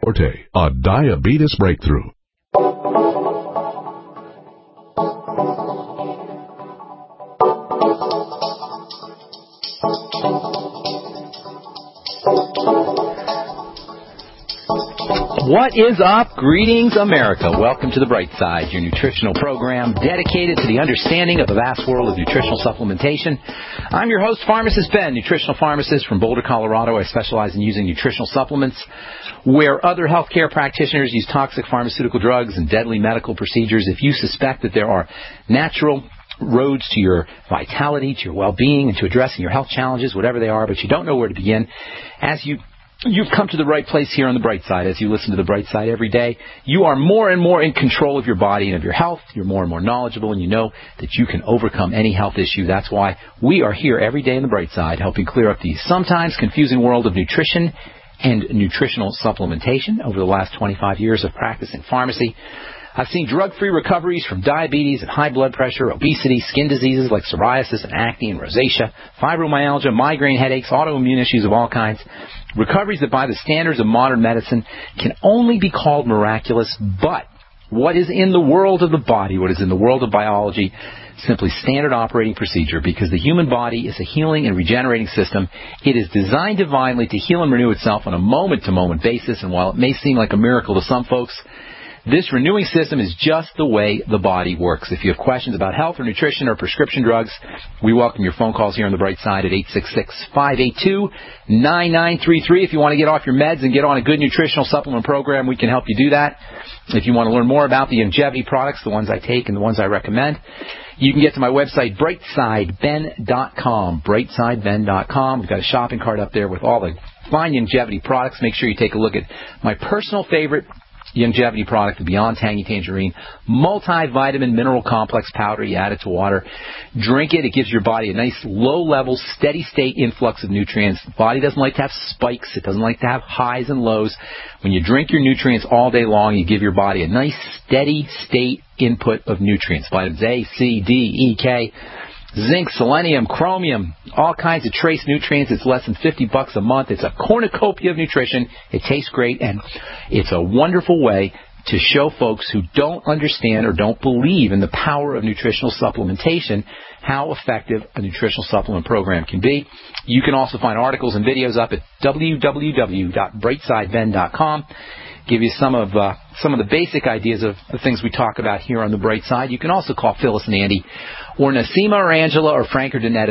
Forte, a diabetes breakthrough. What is up? Greetings, America. Welcome to The Bright Side, your nutritional program dedicated to the understanding of the vast world of nutritional supplementation. I'm your host, Pharmacist Ben, nutritional pharmacist from Boulder, Colorado. I specialize in using nutritional supplements where other healthcare practitioners use toxic pharmaceutical drugs and deadly medical procedures. If you suspect that there are natural roads to your vitality, to your well-being, and to addressing your health challenges, whatever they are, but you don't know where to begin, You've come to the right place here on The Bright Side. As you listen to The Bright Side every day, you are more and more in control of your body and of your health. You're more and more knowledgeable, and you know that you can overcome any health issue. That's why we are here every day in The Bright Side, helping clear up the sometimes confusing world of nutrition and nutritional supplementation. Over the last 25 years of practicing pharmacy, I've seen drug-free recoveries from diabetes and high blood pressure, obesity, skin diseases like psoriasis and acne and rosacea, fibromyalgia, migraine headaches, autoimmune issues of all kinds. Recoveries that by the standards of modern medicine can only be called miraculous, but what is in the world of the body, what is in the world of biology, simply standard operating procedure, because the human body is a healing and regenerating system. It is designed divinely to heal and renew itself on a moment-to-moment basis, and while it may seem like a miracle to some folks, this renewing system is just the way the body works. If you have questions about health or nutrition or prescription drugs, we welcome your phone calls here on The Bright Side at 866-582-9933. If you want to get off your meds and get on a good nutritional supplement program, we can help you do that. If you want to learn more about the longevity products, the ones I take and the ones I recommend, you can get to my website, brightsideben.com, brightsideben.com. We've got a shopping cart up there with all the fine longevity products. Make sure you take a look at my personal favorite longevity product, the Beyond Tangy Tangerine multivitamin mineral complex powder. You add it to water, drink it. It gives your body a nice low-level, steady-state influx of nutrients. The body doesn't like to have spikes. It doesn't like to have highs and lows. When you drink your nutrients all day long, you give your body a nice, steady-state input of nutrients. Vitamins A, C, D, E, K, zinc, selenium, chromium, all kinds of trace nutrients. It's less than $50 a month. It's a cornucopia of nutrition. It tastes great, and it's a wonderful way to show folks who don't understand or don't believe in the power of nutritional supplementation how effective a nutritional supplement program can be. You can also find articles and videos up at www.brightsideben.com. Give you some of the basic ideas of the things we talk about here on The Bright Side. You can also call Phyllis and Andy, or Nasima or Angela, or Frank or Danette at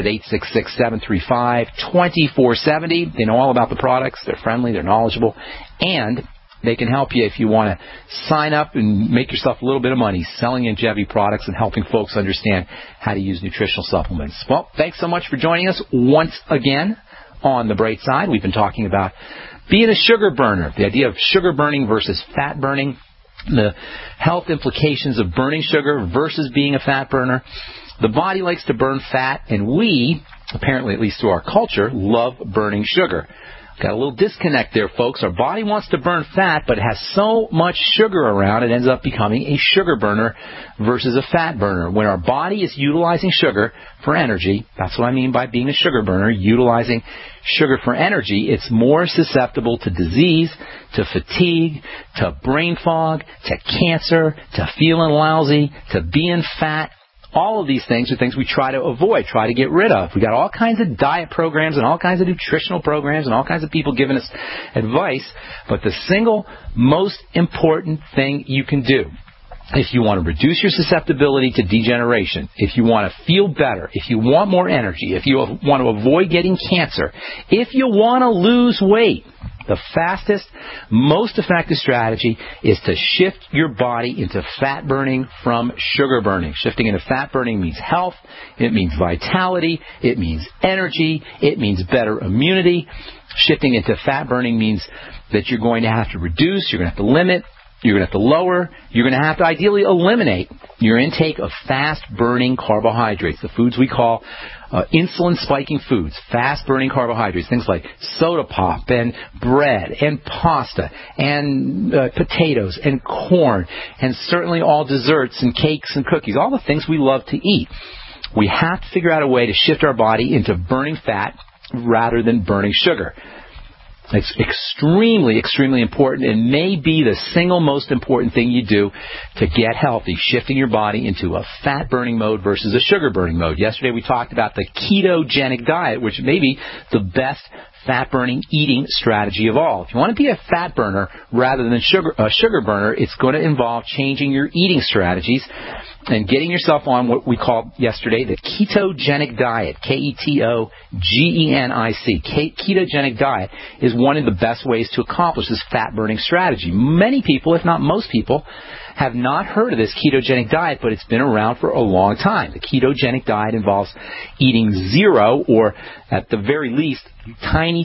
866-735-2470. They know all about the products. They're friendly. They're knowledgeable. And they can help you if you want to sign up and make yourself a little bit of money selling longevity products and helping folks understand how to use nutritional supplements. Well, thanks so much for joining us once again on The Bright Side. We've been talking about being a sugar burner, the idea of sugar burning versus fat burning, the health implications of burning sugar versus being a fat burner. The body likes to burn fat, and we, apparently at least through our culture, love burning sugar. Got a little disconnect there, folks. Our body wants to burn fat, but it has so much sugar around, it ends up becoming a sugar burner versus a fat burner. When our body is utilizing sugar for energy, that's what I mean by being a sugar burner, utilizing sugar for energy, it's more susceptible to disease, to fatigue, to brain fog, to cancer, to feeling lousy, to being fat. All of these things are things we try to avoid, try to get rid of. We've got all kinds of diet programs and all kinds of nutritional programs and all kinds of people giving us advice. But the single most important thing you can do if you want to reduce your susceptibility to degeneration, if you want to feel better, if you want more energy, if you want to avoid getting cancer, if you want to lose weight, the fastest, most effective strategy is to shift your body into fat burning from sugar burning. Shifting into fat burning means health, it means vitality, it means energy, it means better immunity. Shifting into fat burning means that you're going to have to reduce, you're going to have to limit, you're going to have to lower, you're going to have to ideally eliminate your intake of fast-burning carbohydrates, the foods we call insulin-spiking foods, fast-burning carbohydrates, things like soda pop and bread and pasta and potatoes and corn and certainly all desserts and cakes and cookies, all the things we love to eat. We have to figure out a way to shift our body into burning fat rather than burning sugar. It's extremely, extremely important and may be the single most important thing you do to get healthy, shifting your body into a fat-burning mode versus a sugar-burning mode. Yesterday we talked about the ketogenic diet, which may be the best fat-burning eating strategy of all. If you want to be a fat burner rather than a sugar burner, it's going to involve changing your eating strategies and getting yourself on what we called yesterday the ketogenic diet, Ketogenic. Ketogenic diet is one of the best ways to accomplish this fat-burning strategy. Many people, if not most people, have not heard of this ketogenic diet, but it's been around for a long time. The ketogenic diet involves eating zero, or at the very least, tiny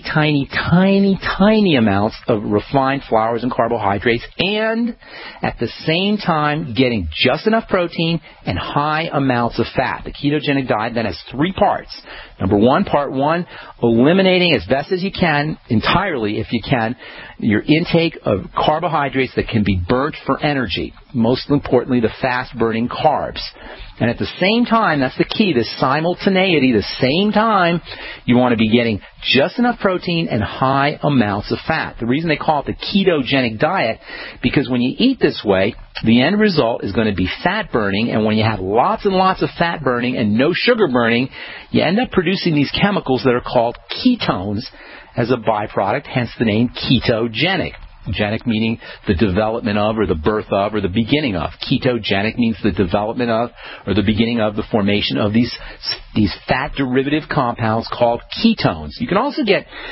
amounts of refined flours and carbohydrates, and at the same time getting just enough protein and high amounts of fat. The ketogenic diet then has 3 parts. Number one, part 1, eliminating as best as you can, entirely if you can, your intake of carbohydrates that can be burnt for energy. Most importantly, the fast-burning carbs. And at the same time, that's the key, the simultaneity, the same time, you want to be getting just enough protein and high amounts of fat. The reason they call it the ketogenic diet, because when you eat this way, the end result is going to be fat burning, and when you have lots and lots of fat burning and no sugar burning, you end up producing these chemicals that are called ketones as a byproduct, hence the name ketogenic. Genic meaning the development of, or the birth of, or the beginning of. Ketogenic means the development of, or the beginning of, the formation of these fat derivative compounds called ketones. You can also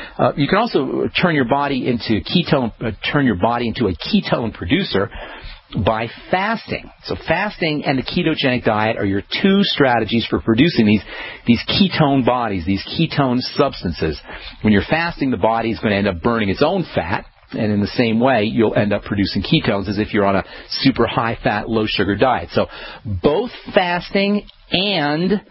turn your body into a ketone producer by fasting. So fasting and the ketogenic diet are your 2 strategies for producing these ketone bodies, these ketone substances. When you're fasting, the body is going to end up burning its own fat. And in the same way, you'll end up producing ketones as if you're on a super high-fat, low-sugar diet. So both fasting and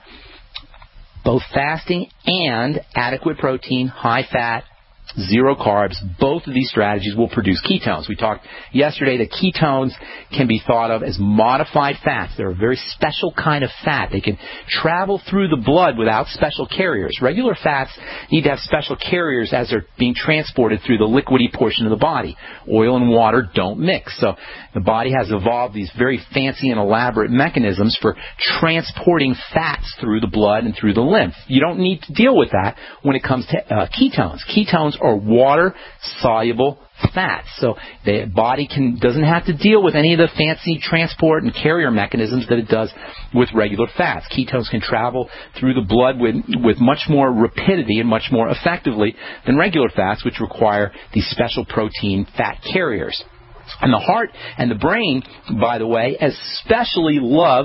adequate protein, high-fat, zero carbs, both of these strategies will produce ketones. We talked yesterday that ketones can be thought of as modified fats. They're a very special kind of fat. They can travel through the blood without special carriers. Regular fats need to have special carriers as they're being transported through the liquidy portion of the body. Oil and water don't mix. So the body has evolved these very fancy and elaborate mechanisms for transporting fats through the blood and through the lymph. You don't need to deal with that when it comes to ketones. Ketones are water-soluble fats. So the body doesn't have to deal with any of the fancy transport and carrier mechanisms that it does with regular fats. Ketones can travel through the blood with much more rapidity and much more effectively than regular fats, which require these special protein fat carriers. And the heart and the brain, by the way, especially love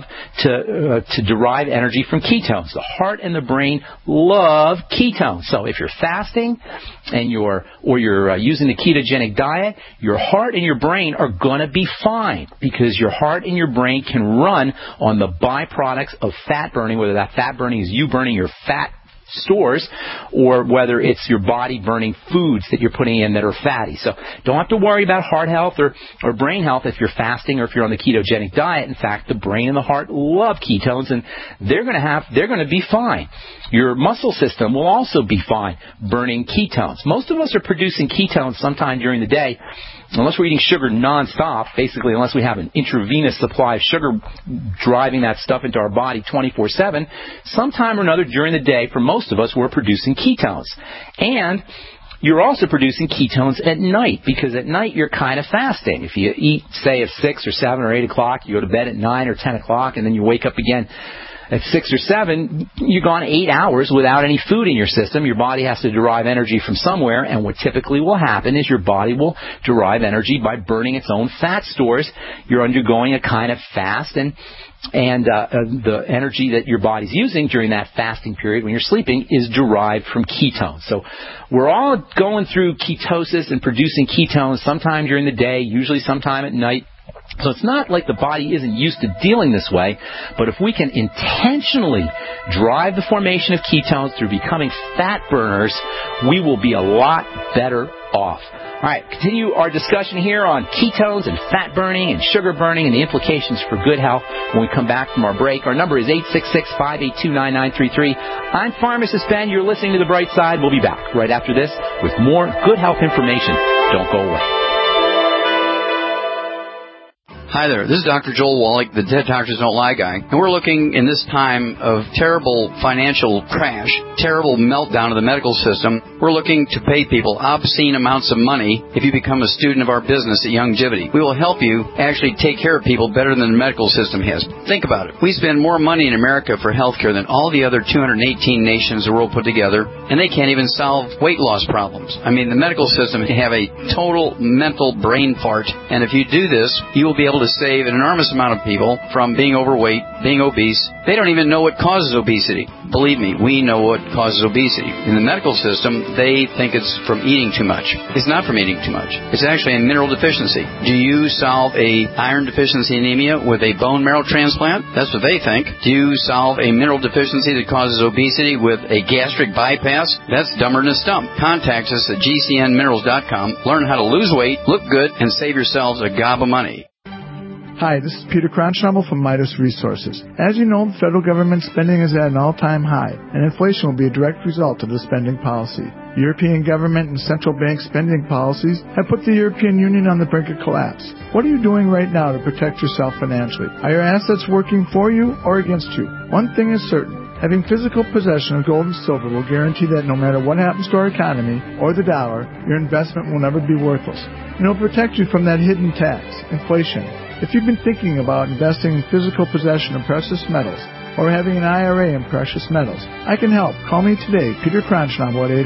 to derive energy from ketones. The heart and the brain love ketones. So if you're fasting and you're using the ketogenic diet, your heart and your brain are going to be fine, because your heart and your brain can run on the byproducts of fat burning, whether that fat burning is you burning your fat stores, or whether it's your body burning foods that you're putting in that are fatty. So don't have to worry about heart health or brain health if you're fasting or if you're on the ketogenic diet. In fact, the brain and the heart love ketones, and they're going to be fine. Your muscle system will also be fine burning ketones. Most of us are producing ketones sometime during the day, unless we're eating sugar nonstop, basically unless we have an intravenous supply of sugar driving that stuff into our body 24/7, sometime or another during the day, for most of us, we're producing ketones. And you're also producing ketones at night, because at night you're kind of fasting. If you eat, say, at 6 or 7 or 8 o'clock, you go to bed at 9 or 10 o'clock, and then you wake up again at 6 or 7, you've gone 8 hours without any food in your system. Your body has to derive energy from somewhere, and what typically will happen is your body will derive energy by burning its own fat stores. You're undergoing a kind of fast, and the energy that your body's using during that fasting period when you're sleeping is derived from ketones. So we're all going through ketosis and producing ketones sometime during the day, usually sometime at night. So it's not like the body isn't used to dealing this way, but if we can intentionally drive the formation of ketones through becoming fat burners, we will be a lot better off. All right, continue our discussion here on ketones and fat burning and sugar burning and the implications for good health when we come back from our break. Our number is 866-582-9933. I'm Pharmacist Ben. You're listening to The Bright Side. We'll be back right after this with more good health information. Don't go away. Hi there, this is Dr. Joel Wallach, the Dead Doctors Don't Lie guy, and we're looking in this time of terrible financial crash, terrible meltdown of the medical system. We're looking to pay people obscene amounts of money if you become a student of our business at Youngevity. We will help you actually take care of people better than the medical system has. Think about it. We spend more money in America for healthcare than all the other 218 nations of the world put together, and they can't even solve weight loss problems. I mean, the medical system have a total mental brain fart, and if you do this, you will be able to save an enormous amount of people from being overweight, being obese. They don't even know what causes obesity. Believe me, we know what causes obesity. In the medical system, they think it's from eating too much. It's not from eating too much. It's actually a mineral deficiency. Do you solve a iron deficiency anemia with a bone marrow transplant? That's what they think. Do you solve a mineral deficiency that causes obesity with a gastric bypass? That's dumber than a stump. Contact us at gcnminerals.com. Learn how to lose weight, look good, and save yourselves a gob of money. Hi, this is Peter Cronschnabel from Midas Resources. As you know, the federal government spending is at an all-time high, and inflation will be a direct result of the spending policy. European government and central bank spending policies have put the European Union on the brink of collapse. What are you doing right now to protect yourself financially? Are your assets working for you or against you? One thing is certain. Having physical possession of gold and silver will guarantee that no matter what happens to our economy or the dollar, your investment will never be worthless. And it will protect you from that hidden tax, inflation. If you've been thinking about investing in physical possession of precious metals or having an IRA in precious metals, I can help. Call me today, Peter Cronschnabel, at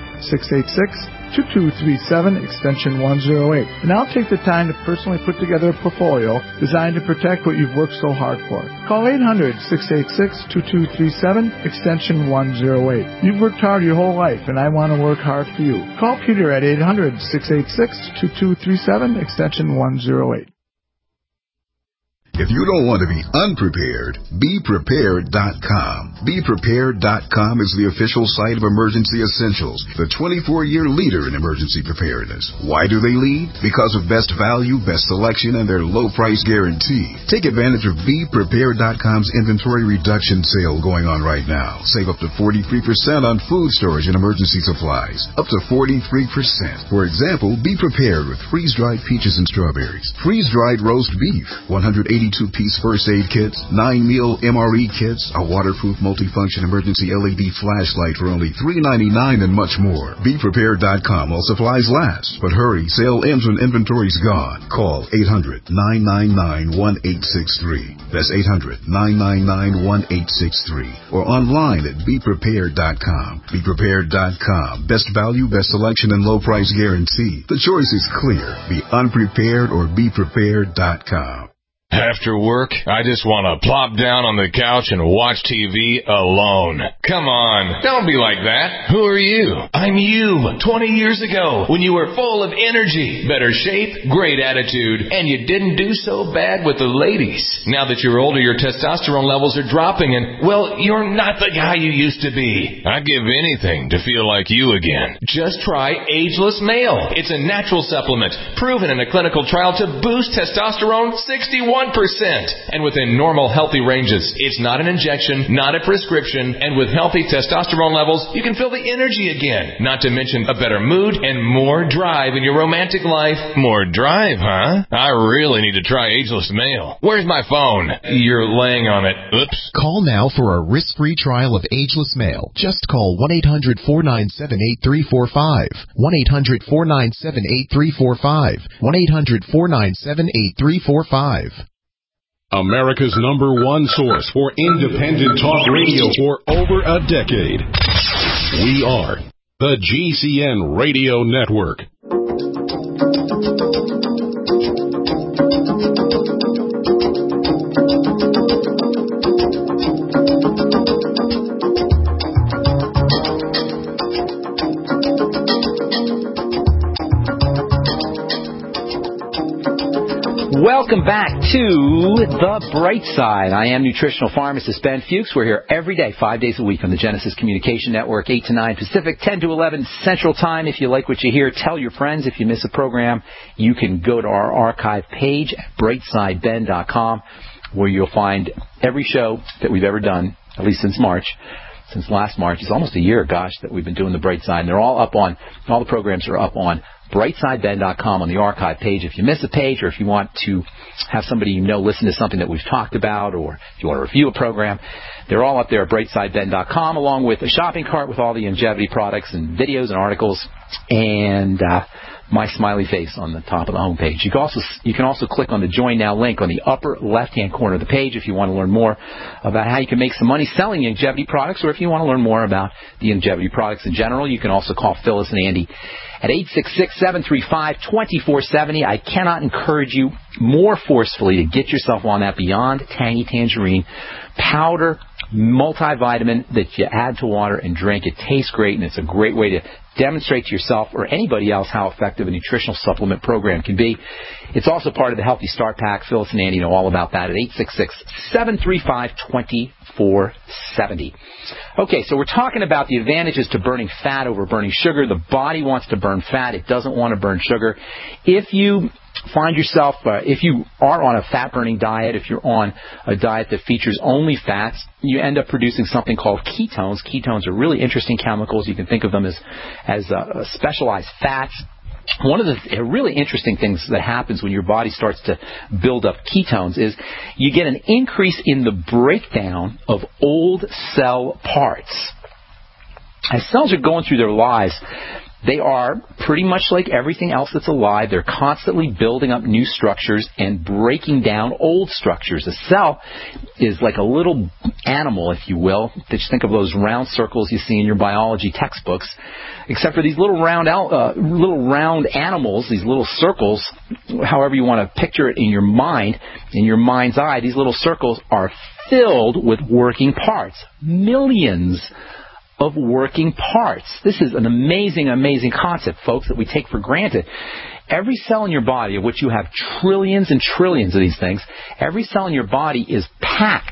800-686-2237, extension 108. And I'll take the time to personally put together a portfolio designed to protect what you've worked so hard for. Call 800-686-2237, extension 108. You've worked hard your whole life, and I want to work hard for you. Call Peter at 800-686-2237, extension 108. If you don't want to be unprepared, BePrepared.com. BePrepared.com is the official site of Emergency Essentials, the 24-year leader in emergency preparedness. Why do they lead? Because of best value, best selection, and their low price guarantee. Take advantage of BePrepared.com's inventory reduction sale going on right now. Save up to 43% on food storage and emergency supplies. Up to 43%. For example, be prepared with freeze-dried peaches and strawberries, freeze-dried roast beef, 182-piece first aid kits, 9-meal MRE kits, a waterproof multifunction emergency LED flashlight for only $3.99 and much more. BePrepared.com while supplies last. But hurry, sale ends when inventory's gone. Call 800-999-1863. That's 800-999-1863. Or online at BePrepared.com. BePrepared.com. Best value, best selection, and low price guarantee. The choice is clear. Be unprepared or BePrepared.com. After work, I just want to plop down on the couch and watch TV alone. Come on, don't be like that. Who are you? I'm you 20 years ago when you were full of energy, better shape, great attitude, and you didn't do so bad with the ladies. Now that you're older, your testosterone levels are dropping and, well, you're not the guy you used to be. I'd give anything to feel like you again. Just try Ageless Male. It's a natural supplement proven in a clinical trial to boost testosterone 61%. And within normal, healthy ranges. It's not an injection, not a prescription, and with healthy testosterone levels, you can feel the energy again. Not to mention a better mood and more drive in your romantic life. More drive, huh? I really need to try Ageless Male. Where's my phone? You're laying on it. Oops. Call now for a risk-free trial of Ageless Male. Just call 1-800-497-8345. 1-800-497-8345. 1-800-497-8345. America's #1 source for independent talk radio for over a decade. We are the GCN Radio Network. Welcome back to The Bright Side. I am nutritional pharmacist Ben Fuchs. We're here every day, 5 days a week on the Genesis Communication Network, 8 to 9 Pacific, 10 to 11 Central Time. If you like what you hear, tell your friends. If you miss a program, you can go to our archive page at brightsideben.com, where you'll find every show that we've ever done, at least since last March. It's almost a year, gosh, that we've been doing The Bright Side. And they're all the programs are up on brightsideben.com on the archive page. If you miss a page, or if you want to have somebody you know listen to something that we've talked about, or if you want to review a program, they're all up there at brightsideben.com, along with a shopping cart with all the Ingevity products and videos and articles, and my smiley face on the top of the homepage. You can also click on the Join Now link on the upper left-hand corner of the page if you want to learn more about how you can make some money selling Ingevity products, or if you want to learn more about the Ingevity products in general. You can also call Phyllis and Andy at 866-735-2470. I cannot encourage you more forcefully to get yourself on that Beyond Tangy Tangerine powder multivitamin that you add to water and drink. It tastes great, and it's a great way to demonstrate to yourself or anybody else how effective a nutritional supplement program can be. It's also part of the Healthy Start Pack. Phyllis and Andy know all about that at 866-735-2470. Okay, so we're talking about the advantages to burning fat over burning sugar. The body wants to burn fat. It doesn't want to burn sugar. If you find yourself, if you are on a fat-burning diet, if you're on a diet that features only fats, you end up producing something called ketones. Ketones are really interesting chemicals. You can think of them as specialized fats. One of the really interesting things that happens when your body starts to build up ketones is you get an increase in the breakdown of old cell parts. As cells are going through their lives, they are pretty much like everything else that's alive. They're constantly building up new structures and breaking down old structures. A cell is like a little animal, if you will. Just think of those round circles you see in your biology textbooks. Except for these little round animals, these little circles, however you want to picture it in your mind, in your mind's eye, these little circles are filled with working parts. Millions of working parts. This is an amazing, amazing concept, folks, that we take for granted. Every cell in your body, of which you have trillions and trillions of these things, every cell in your body is packed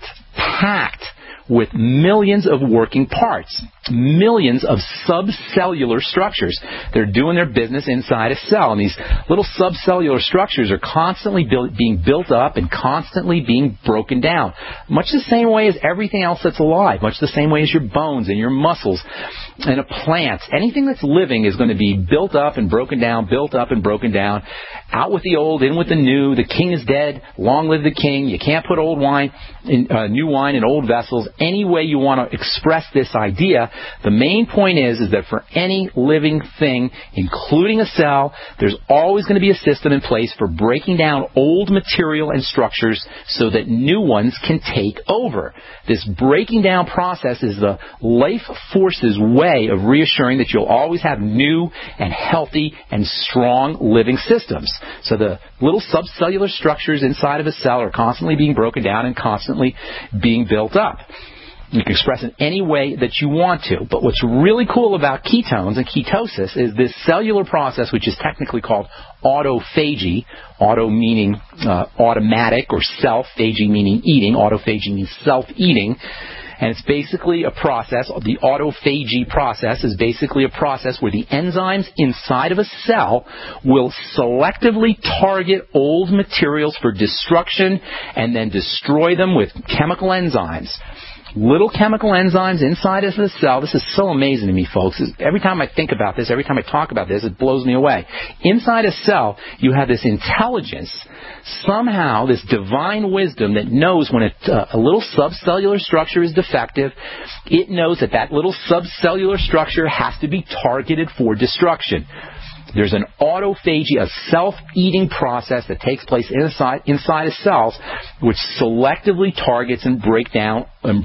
with millions of working parts, millions of subcellular structures. They're doing their business inside a cell, and these little subcellular structures are constantly being built up and constantly being broken down, much the same way as everything else that's alive, much the same way as your bones and your muscles and a plant. Anything that's living is going to be built up and broken down, built up and broken down, out with the old, in with the new. The king is dead, long live the king. You can't put old wine in new wine in old vessels. Any way you want to express this idea, the main point is that for any living thing, including a cell, there's always going to be a system in place for breaking down old material and structures so that new ones can take over. This breaking down process is the life force's way of reassuring that you'll always have new and healthy and strong living systems. So the little subcellular structures inside of a cell are constantly being broken down and constantly being built up. You can express it any way that you want to. But what's really cool about ketones and ketosis is this cellular process, which is technically called autophagy. Auto meaning automatic, or self. Phagy meaning eating. Autophagy means self-eating. And it's basically a process, the autophagy process is basically a process where the enzymes inside of a cell will selectively target old materials for destruction and then destroy them with chemical enzymes. Little chemical enzymes inside of the cell. This is so amazing to me, folks. Every time I think about this, every time I talk about this, it blows me away. Inside a cell, you have this intelligence, somehow this divine wisdom that knows when a little subcellular structure is defective. It knows that little subcellular structure has to be targeted for destruction. There's an autophagy, a self-eating process that takes place inside of cells, which selectively targets and breaks down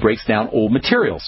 old materials.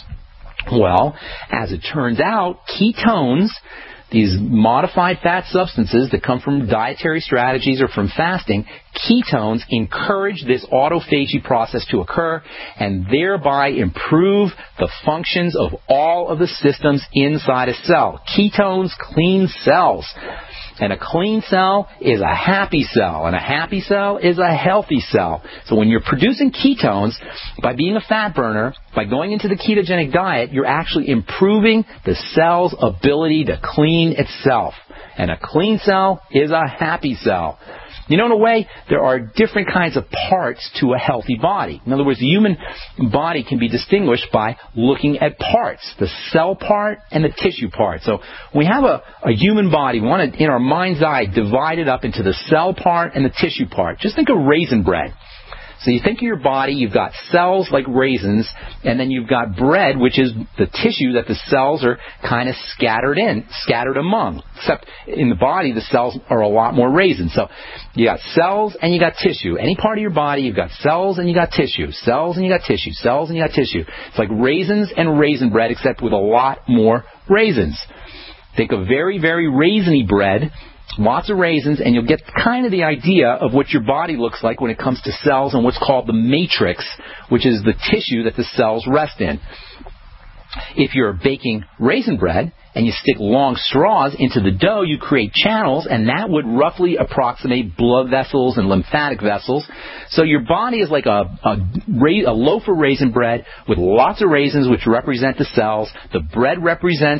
Well, as it turns out, ketones, these modified fat substances that come from dietary strategies or from fasting, ketones encourage this autophagy process to occur and thereby improve the functions of all of the systems inside a cell. Ketones clean cells. And a clean cell is a happy cell, and a happy cell is a healthy cell. So when you're producing ketones, by being a fat burner, by going into the ketogenic diet, you're actually improving the cell's ability to clean itself. And a clean cell is a happy cell. You know, in a way, there are different kinds of parts to a healthy body. In other words, the human body can be distinguished by looking at parts, the cell part and the tissue part. So when we have a human body, we want to, in our mind's eye, divide it up into the cell part and the tissue part. Just think of raisin bread. So you think of your body, you've got cells like raisins, and then you've got bread, which is the tissue that the cells are kind of scattered among. Except in the body, the cells are a lot more raisins. So you got cells and you got tissue. Any part of your body, you've got cells and you got tissue. Cells and you got tissue. Cells and you got tissue. It's like raisins and raisin bread, except with a lot more raisins. Think of very, very raisiny bread. Lots of raisins, and you'll get kind of the idea of what your body looks like when it comes to cells and what's called the matrix, which is the tissue that the cells rest in. If you're baking raisin bread and you stick long straws into the dough, you create channels, and that would roughly approximate blood vessels and lymphatic vessels. So your body is like a loaf of raisin bread with lots of raisins, which represent the cells. The bread represents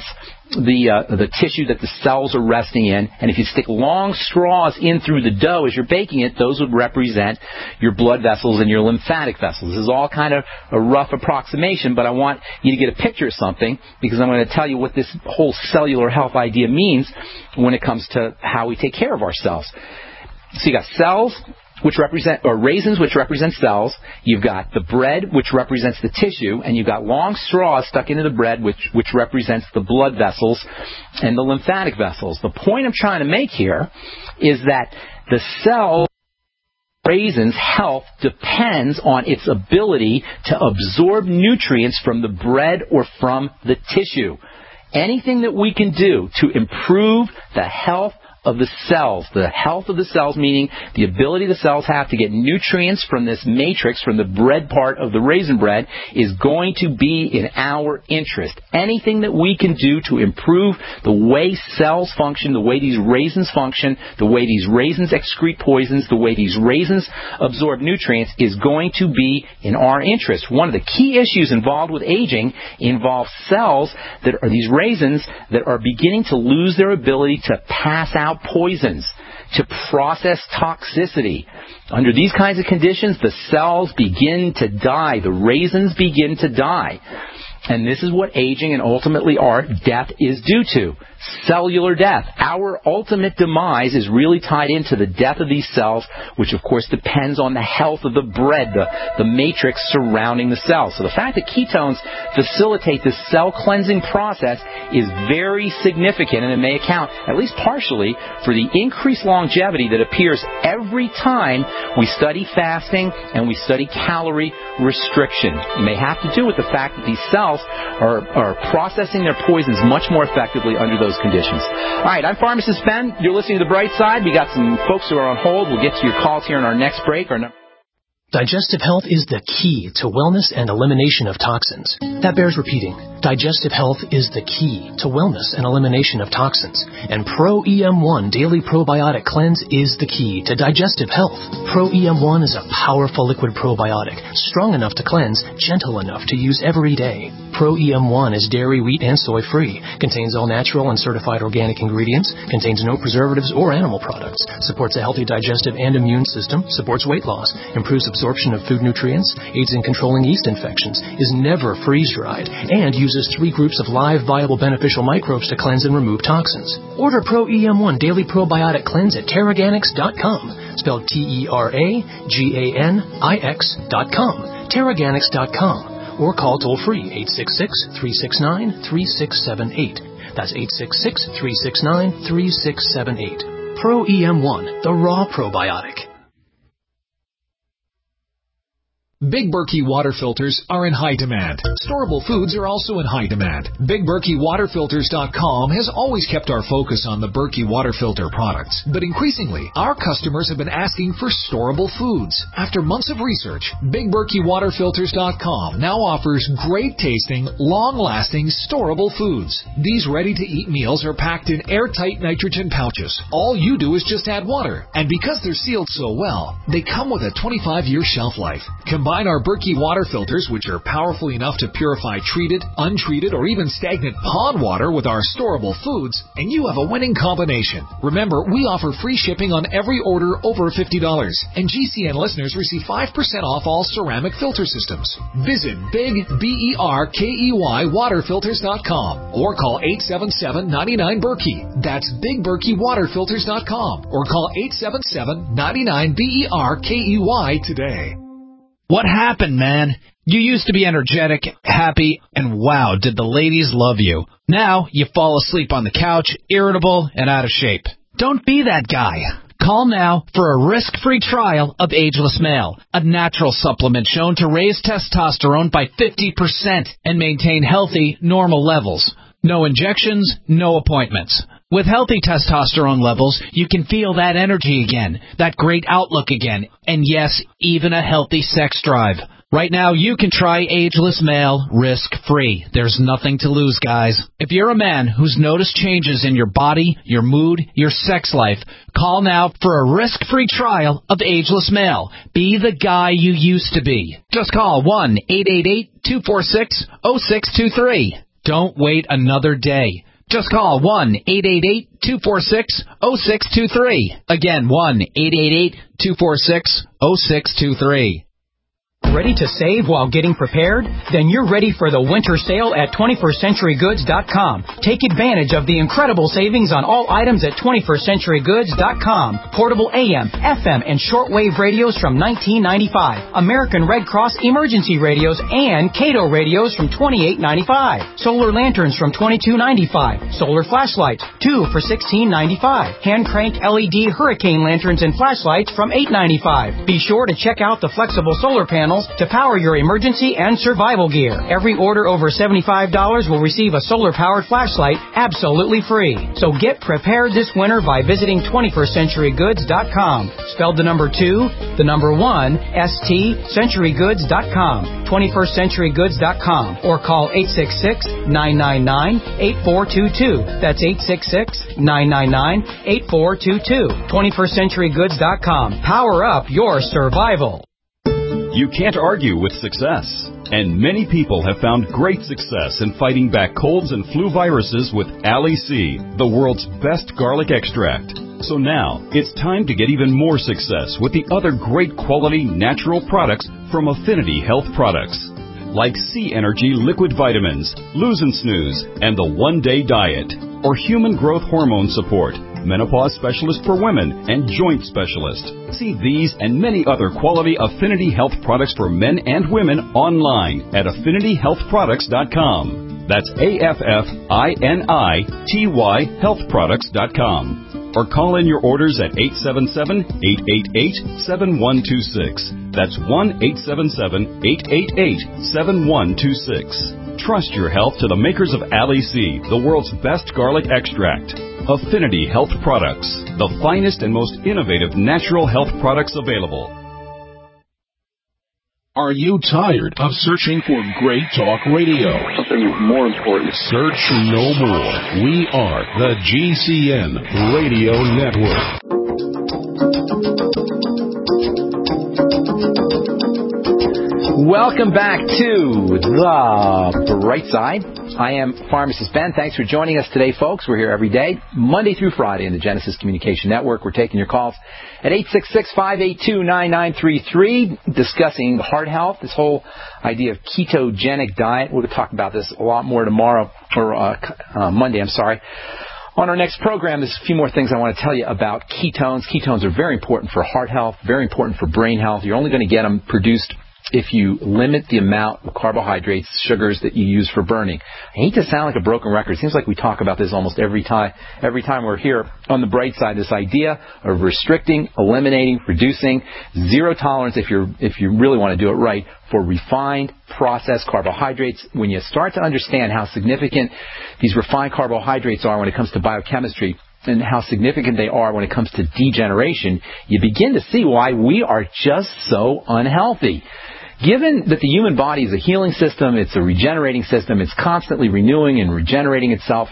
the tissue that the cells are resting in, and if you stick long straws in through the dough as you're baking it, those would represent your blood vessels and your lymphatic vessels. This is all kind of a rough approximation, but I want you to get a picture of something, because I'm going to tell you what this whole cellular health idea means when it comes to how we take care of ourselves. So you got cells, which represent, or raisins, which represent cells. You've got the bread, which represents the tissue, and you've got long straws stuck into the bread, which represents the blood vessels and the lymphatic vessels. The point I'm trying to make here is that the cell raisin's health depends on its ability to absorb nutrients from the bread or from the tissue. Anything that we can do to improve the health of the cells, meaning the ability the cells have to get nutrients from this matrix, from the bread part of the raisin bread, is going to be in our interest. Anything that we can do to improve the way cells function, the way these raisins function, the way these raisins excrete poisons, the way these raisins absorb nutrients, is going to be in our interest. One of the key issues involved with aging involves cells that are these raisins that are beginning to lose their ability to pass out poisons, to process toxicity. Under these kinds of conditions, the cells begin to die. The raisins begin to die. And this is what aging and ultimately our death is due to. Cellular death. Our ultimate demise is really tied into the death of these cells, which of course depends on the health of the bread, the matrix surrounding the cells. So the fact that ketones facilitate this cell cleansing process is very significant, and it may account, at least partially, for the increased longevity that appears every time we study fasting and we study calorie restriction. It may have to do with the fact that these cells are processing their poisons much more effectively under those conditions. All right, I'm Pharmacist Ben. You're listening to The Bright Side. We got some folks who are on hold. We'll get to your calls here in our next break. Digestive health is the key to wellness and elimination of toxins. That bears repeating. Digestive health is the key to wellness and elimination of toxins. And Pro-EM1 Daily Probiotic Cleanse is the key to digestive health. Pro-EM1 is a powerful liquid probiotic, strong enough to cleanse, gentle enough to use every day. Pro-EM1 is dairy, wheat, and soy-free, contains all natural and certified organic ingredients, contains no preservatives or animal products, supports a healthy digestive and immune system, supports weight loss, improves absorption of food nutrients, aids in controlling yeast infections, is never freeze-dried, and uses 3 groups of live, viable, beneficial microbes to cleanse and remove toxins. Order Pro-EM1 Daily Probiotic Cleanse at Teraganix.com, spelled Teraganix.com, Teraganix.com, or call toll-free 866-369-3678. That's 866-369-3678. Pro-EM1, the raw probiotic. Big Berkey water filters are in high demand. Storable foods are also in high demand. BigBerkeyWaterFilters.com has always kept our focus on the Berkey water filter products, but increasingly, our customers have been asking for storable foods. After months of research, BigBerkeyWaterFilters.com now offers great-tasting, long-lasting, storable foods. These ready-to-eat meals are packed in airtight nitrogen pouches. All you do is just add water, and because they're sealed so well, they come with a 25-year shelf life. Combine our Berkey water filters, which are powerful enough to purify treated, untreated, or even stagnant pond water with our storable foods, and you have a winning combination. Remember, we offer free shipping on every order over $50, and GCN listeners receive 5% off all ceramic filter systems. Visit BigBerkeyWaterFilters.com or call 877-99-BERKEY. That's BigBerkeyWaterFilters.com or call 877-99-BERKEY today. What happened, man? You used to be energetic, happy, and wow, did the ladies love you. Now, you fall asleep on the couch, irritable, and out of shape. Don't be that guy. Call now for a risk-free trial of Ageless Male, a natural supplement shown to raise testosterone by 50% and maintain healthy, normal levels. No injections, no appointments. With healthy testosterone levels, you can feel that energy again, that great outlook again, and yes, even a healthy sex drive. Right now, you can try Ageless Male risk-free. There's nothing to lose, guys. If you're a man who's noticed changes in your body, your mood, your sex life, call now for a risk-free trial of Ageless Male. Be the guy you used to be. Just call 1-888-246-0623. Don't wait another day. Just call 1-888-246-0623. Again, 1-888-246-0623. Ready to save while getting prepared? Then you're ready for the winter sale at 21stCenturyGoods.com. Take advantage of the incredible savings on all items at 21stCenturyGoods.com. Portable AM, FM, and shortwave radios from $19.95. American Red Cross emergency radios and Cato radios from $28.95. Solar lanterns from $22.95. Solar flashlights, 2 for $16.95. Hand crank LED hurricane lanterns and flashlights from $8.95. Be sure to check out the flexible solar panels to power your emergency and survival gear. Every order over $75 will receive a solar-powered flashlight absolutely free. So get prepared this winter by visiting 21stCenturyGoods.com. Spelled the number 2, the number 1, ST, CenturyGoods.com. 21stCenturyGoods.com. Or call 866-999-8422. That's 866-999-8422. 21stCenturyGoods.com. Power up your survival. You can't argue with success. And many people have found great success in fighting back colds and flu viruses with Ali C, the world's best garlic extract. So now, it's time to get even more success with the other great quality natural products from Affinity Health Products. Like C Energy Liquid Vitamins, Lose and Snooze, and the One Day Diet. Or Human Growth Hormone Support, Menopause Specialist for Women, and Joint Specialist. See these and many other quality Affinity Health products for men and women online at AffinityHealthProducts.com. That's AFFINITY Healthproducts.com. Or call in your orders at 877-888-7126. That's 1-877-888-7126. Trust your health to the makers of Ali C, the world's best garlic extract. Affinity Health Products, the finest and most innovative natural health products available. Are you tired of searching for great talk radio? Something more important. Search no more. We are the GCN Radio Network. Welcome back to The Bright Side. I am Pharmacist Ben. Thanks for joining us today, folks. We're here every day, Monday through Friday in the Genesis Communication Network. We're taking your calls at 866-582-9933, discussing heart health, this whole idea of ketogenic diet. We're going to talk about this a lot more tomorrow, or Monday, I'm sorry. On our next program, there's a few more things I want to tell you about ketones. Ketones are very important for heart health, very important for brain health. You're only going to get them produced if you limit the amount of carbohydrates, sugars that you use for burning. I hate to sound like a broken record. It seems like we talk about this almost every time we're here on the bright side. This idea of restricting, eliminating, reducing, zero tolerance if you really want to do it right for refined, processed carbohydrates. When you start to understand how significant these refined carbohydrates are when it comes to biochemistry, and how significant they are when it comes to degeneration, you begin to see why we are just so unhealthy. Given that the human body is a healing system, it's a regenerating system, it's constantly renewing and regenerating itself,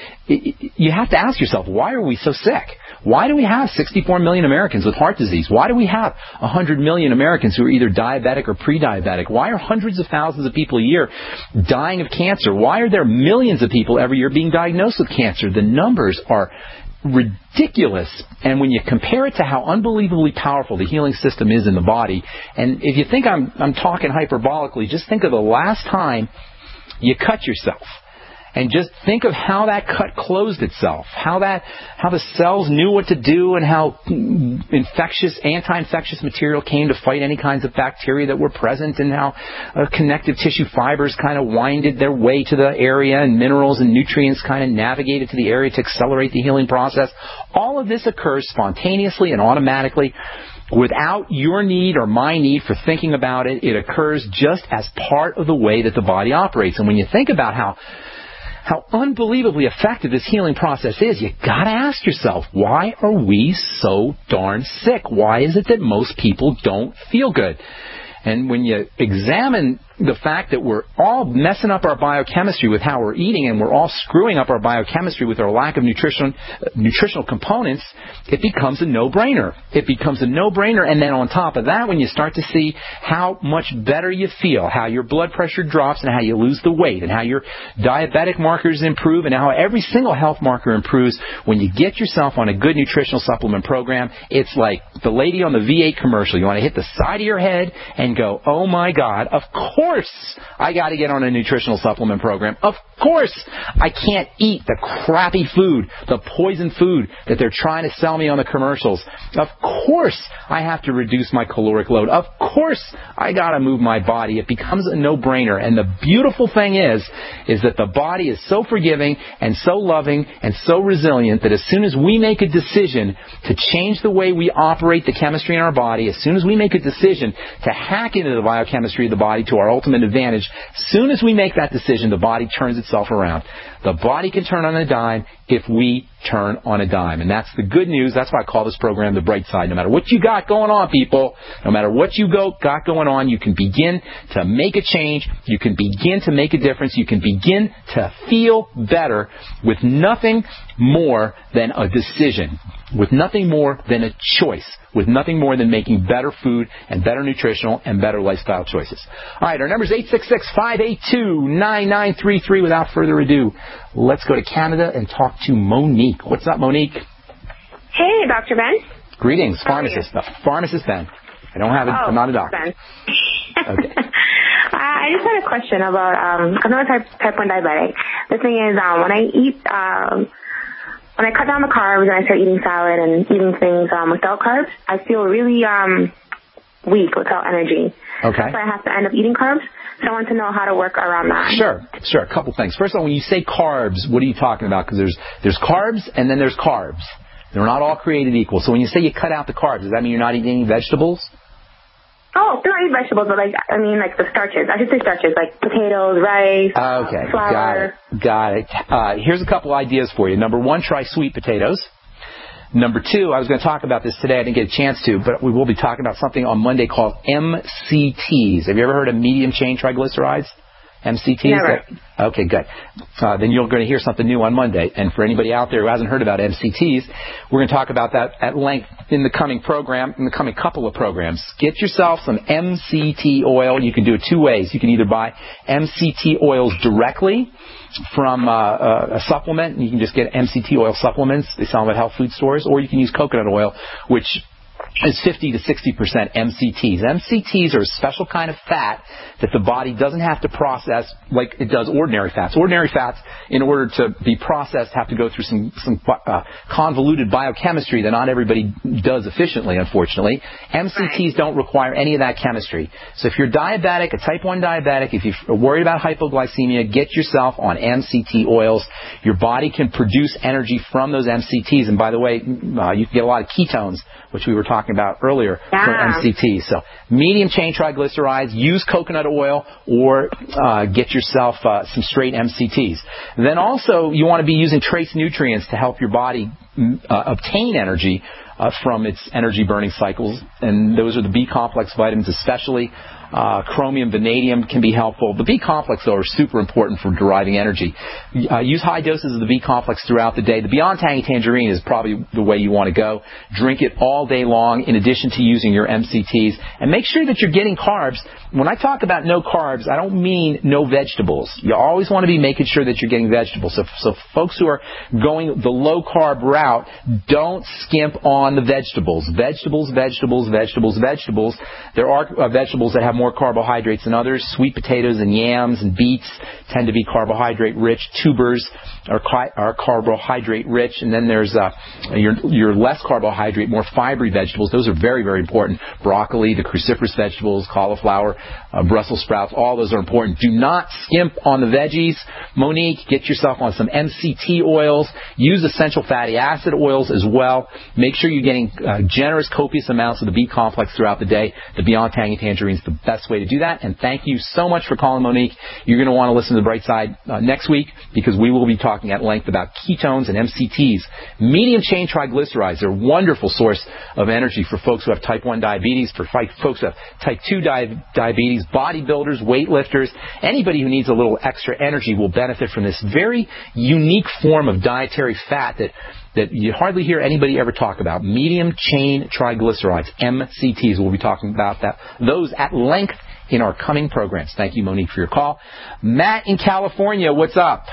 you have to ask yourself, why are we so sick? Why do we have 64 million Americans with heart disease? Why do we have 100 million Americans who are either diabetic or pre-diabetic? Why are hundreds of thousands of people a year dying of cancer? Why are there millions of people every year being diagnosed with cancer? The numbers are ridiculous. And when you compare it to how unbelievably powerful the healing system is in the body, and if you think I'm talking hyperbolically, just think of the last time you cut yourself. And just think of how that cut closed itself, how the cells knew what to do, and how anti-infectious material came to fight any kinds of bacteria that were present, and how connective tissue fibers kind of winded their way to the area, and minerals and nutrients kind of navigated to the area to accelerate the healing process. All of this occurs spontaneously and automatically, without your need or my need for thinking about it. It occurs just as part of the way that the body operates. And when you think about how unbelievably effective this healing process is, you gotta ask yourself, why are we so darn sick? Why is it that most people don't feel good? And when you examine the fact that we're all messing up our biochemistry with how we're eating, and we're all screwing up our biochemistry with our lack of nutritional components, it becomes a no-brainer. It becomes a no-brainer, and then on top of that, when you start to see how much better you feel, how your blood pressure drops, and how you lose the weight, and how your diabetic markers improve, and how every single health marker improves, when you get yourself on a good nutritional supplement program, it's like the lady on the V8 commercial. You want to hit the side of your head and go, oh my God, of course I got to get on a nutritional supplement program. Of course I can't eat the crappy food, the poison food that they're trying to sell me on the commercials. Of course I have to reduce my caloric load. Of course I got to move my body. It becomes a no-brainer. And the beautiful thing is that the body is so forgiving and so loving and so resilient that as soon as we make a decision to change the way we operate the chemistry in our body, as soon as we make a decision to hack into the biochemistry of the body to our ultimate advantage, as soon as we make that decision, the body turns itself around. The body can turn on a dime if we turn on a dime. And that's the good news. That's why I call this program The Bright Side. No matter what you got going on, people, no matter what you got going on, you can begin to make a change. You can begin to make a difference. You can begin to feel better with nothing more than a decision, with nothing more than a choice, with nothing more than making better food and better nutritional and better lifestyle choices. All right, our number is 866-582-9933. Without further ado, let's go to Canada and talk to Monique. What's up, Monique? Hey, Dr. Ben. Greetings, pharmacist. Pharmacist Ben. I don't have it. I'm not a doctor. Ben. Okay. I just had a question about, I'm not a type 1 diabetic. The thing is, when I cut down the carbs and I start eating salad and eating things without carbs, I feel really weak, without energy. Okay. So I have to end up eating carbs. So I want to know how to work around that. Sure. A couple things. First of all, when you say carbs, what are you talking about? Because there's carbs and then there's carbs. They're not all created equal. So when you say you cut out the carbs, does that mean you're not eating any vegetables? Oh, still not eat vegetables, but the starches. I should say starches, like potatoes, rice, flour. Got it. Here's a couple ideas for you. Number one, try sweet potatoes. Number two, I was going to talk about this today. I didn't get a chance to, but we will be talking about something on Monday called MCTs. Have you ever heard of medium chain triglycerides? MCTs? Never. Okay, good. Then you're going to hear something new on Monday. And for anybody out there who hasn't heard about MCTs, we're going to talk about that at length in the coming couple of programs. Get yourself some MCT oil. You can do it two ways. You can either buy MCT oils directly from a supplement, and you can just get MCT oil supplements. They sell them at health food stores. Or you can use coconut oil, which is 50 to 60% MCTs. MCTs are a special kind of fat that the body doesn't have to process like it does ordinary fats. Ordinary fats, in order to be processed, have to go through some convoluted biochemistry that not everybody does efficiently, unfortunately. MCTs don't require any of that chemistry. So if you're diabetic, a type 1 diabetic, if you're worried about hypoglycemia, get yourself on MCT oils. Your body can produce energy from those MCTs. And by the way, you can get a lot of ketones, which we were talking about earlier, from MCTs. So medium chain triglycerides, use coconut oil, or get yourself some straight MCTs. Then also you want to be using trace nutrients to help your body obtain energy from its energy burning cycles, and those are the B-complex vitamins especially. Chromium, vanadium can be helpful. The B-complex, though, are super important for deriving energy. Use high doses of the B-complex throughout the day. The Beyond Tangy Tangerine is probably the way you want to go. Drink it all day long in addition to using your MCTs. And make sure that you're getting carbs. When I talk about no carbs, I don't mean no vegetables. You always want to be making sure that you're getting vegetables. So folks who are going the low-carb route, don't skimp on the vegetables. Vegetables. There are vegetables that have more carbohydrates than others. Sweet potatoes and yams and beets tend to be carbohydrate rich. Tubers are carbohydrate rich. And then there's your less carbohydrate, more fibery vegetables. Those are very, very important. Broccoli, the cruciferous vegetables, cauliflower, Brussels sprouts, all those are important. Do not skimp on the veggies. Monique, get yourself on some MCT oils. Use essential fatty acid oils as well. Make sure you're getting generous, copious amounts of the B-complex throughout the day. The Beyond Tangy Tangerine is the best way to do that. And thank you so much for calling, Monique. You're going to want to listen to The Bright Side next week, because we will be talking at length about ketones and MCTs. Medium chain triglycerides are a wonderful source of energy for folks who have type 1 diabetes, for folks who have type 2 diabetes, bodybuilders, weightlifters. Anybody who needs a little extra energy will benefit from this very unique form of dietary fat that you hardly hear anybody ever talk about. Medium chain triglycerides, MCTs. We'll be talking about those at length in our coming programs. Thank you, Monique, for your call. Matt in California, what's up?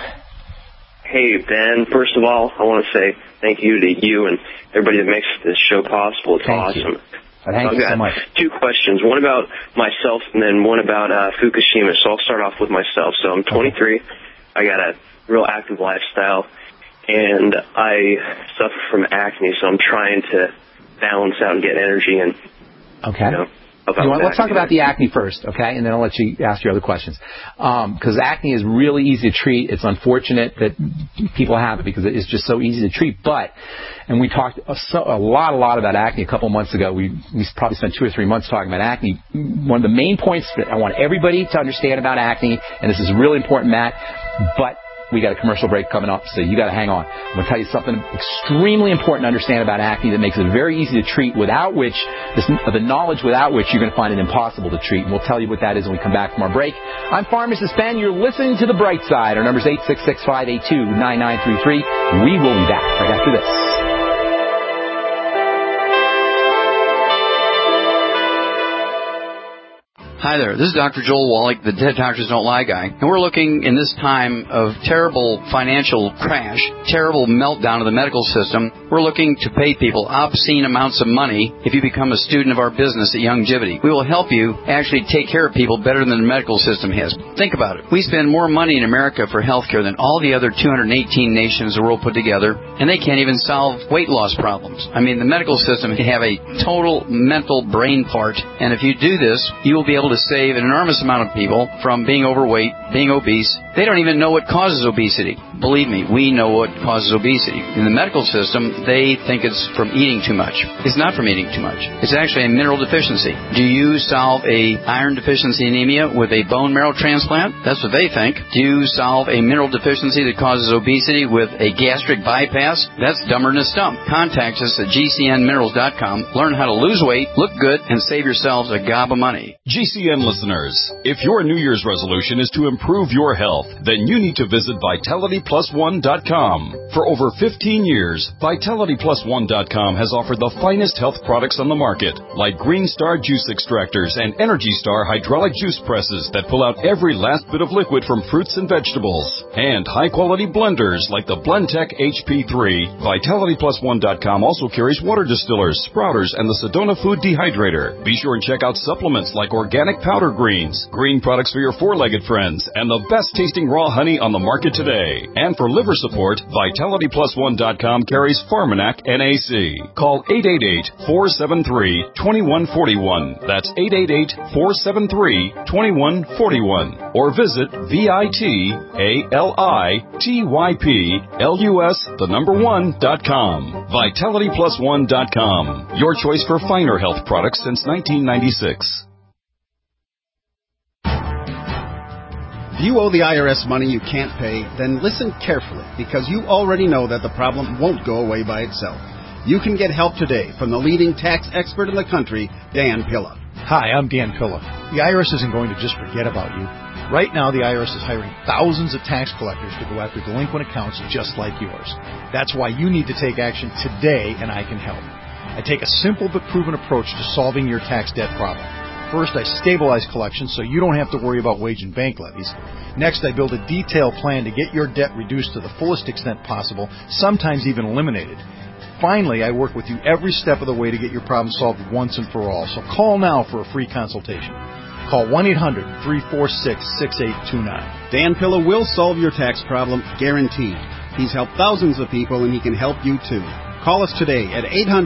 Hey, Ben. First of all, I want to say thank you to you and everybody that makes this show possible. It's awesome. Thank you so much. Two questions. One about myself and then one about Fukushima. So I'll start off with myself. So I'm 23. I got a real active lifestyle, and I suffer from acne, so I'm trying to balance out and get energy and, okay. Let's talk about the acne first, okay? And then I'll let you ask your other questions. Because acne is really easy to treat. It's unfortunate that people have it because it's just so easy to treat. And we talked a lot about acne a couple of months ago. We probably spent 2 or 3 months talking about acne. One of the main points that I want everybody to understand about acne, and this is really important, Matt, but we got a commercial break coming up, so you got to hang on. I'm going to tell you something extremely important to understand about acne that makes it very easy to treat, without which, the knowledge without which you're going to find it impossible to treat. And we'll tell you what that is when we come back from our break. I'm Pharmacist Ben. You're listening to The Bright Side. Our number is 866-582-9933. We will be back right after this. Hi there, this is Dr. Joel Wallach, the Dead Doctors Don't Lie guy, and we're looking in this time of terrible financial crash, terrible meltdown of the medical system. We're looking to pay people obscene amounts of money if you become a student of our business at Youngevity. We will help you actually take care of people better than the medical system has. Think about it. We spend more money in America for healthcare than all the other 218 nations of the world put together, and they can't even solve weight loss problems. I mean, the medical system can have a total mental brain fart, and if you do this, you will be able to save an enormous amount of people from being overweight, being obese. They don't even know what causes obesity. Believe me, we know what causes obesity. In the medical system, they think it's from eating too much. It's not from eating too much. It's actually a mineral deficiency. Do you solve a iron deficiency anemia with a bone marrow transplant? That's what they think. Do you solve a mineral deficiency that causes obesity with a gastric bypass? That's dumber than a stump. Contact us at gcnminerals.com. Learn how to lose weight, look good, and save yourselves a gob of money. GCN GCN listeners, if your New Year's resolution is to improve your health, then you need to visit VitalityPlus1.com. For over 15 years, VitalityPlus1.com has offered the finest health products on the market, like Green Star juice extractors and Energy Star hydraulic juice presses that pull out every last bit of liquid from fruits and vegetables, and high-quality blenders like the Blendtec HP3. VitalityPlus1.com also carries water distillers, sprouters, and the Sedona Food Dehydrator. Be sure and check out supplements like organic powder greens, green products for your four-legged friends, and the best-tasting raw honey on the market today. And for liver support, VitalityPlus1.com carries Pharmanac NAC. Call 888-473-2141. That's 888-473-2141. Or visit VitalityPlus1.com. VitalityPlus1.com. Your choice for finer health products since 1996. If you owe the IRS money you can't pay, then listen carefully, because you already know that the problem won't go away by itself. You can get help today from the leading tax expert in the country, Dan Pilla. Hi, I'm Dan Pilla. The IRS isn't going to just forget about you. Right now, the IRS is hiring thousands of tax collectors to go after delinquent accounts just like yours. That's why you need to take action today, and I can help. I take a simple but proven approach to solving your tax debt problem. First, I stabilize collections so you don't have to worry about wage and bank levies. Next, I build a detailed plan to get your debt reduced to the fullest extent possible, sometimes even eliminated. Finally, I work with you every step of the way to get your problem solved once and for all. So call now for a free consultation. Call 1-800-346-6829. Dan Pilla will solve your tax problem, guaranteed. He's helped thousands of people, and he can help you too. Call us today at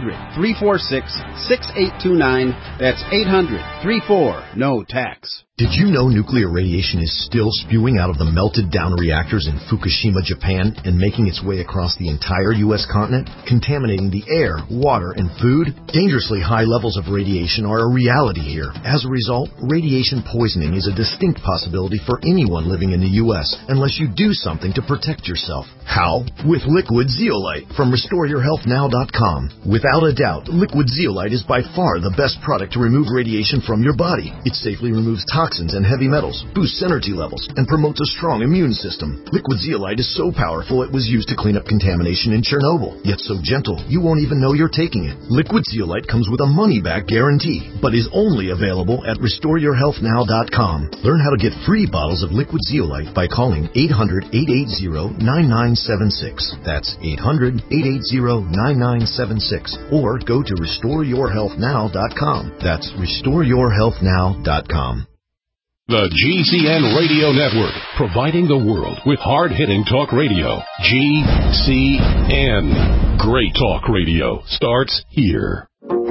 800-346-6829. That's 800-34-NO-TAX. Did you know nuclear radiation is still spewing out of the melted down reactors in Fukushima, Japan, and making its way across the entire U.S. continent, contaminating the air, water, and food? Dangerously high levels of radiation are a reality here. As a result, radiation poisoning is a distinct possibility for anyone living in the U.S. unless you do something to protect yourself. How? With Liquid Zeolite from RestoreYourHealthNow.com. Without a doubt, Liquid Zeolite is by far the best product to remove radiation from your body. It safely removes toxins and heavy metals, boosts energy levels, and promotes a strong immune system. Liquid Zeolite is so powerful it was used to clean up contamination in Chernobyl, yet so gentle you won't even know you're taking it. Liquid Zeolite comes with a money-back guarantee, but is only available at RestoreYourHealthNow.com. Learn how to get free bottles of Liquid Zeolite by calling 800-880-9976. That's 800-880-9976. Or go to RestoreYourHealthNow.com. That's RestoreYourHealthNow.com. The GCN Radio Network, providing the world with hard-hitting talk radio. GCN. Great talk radio starts here.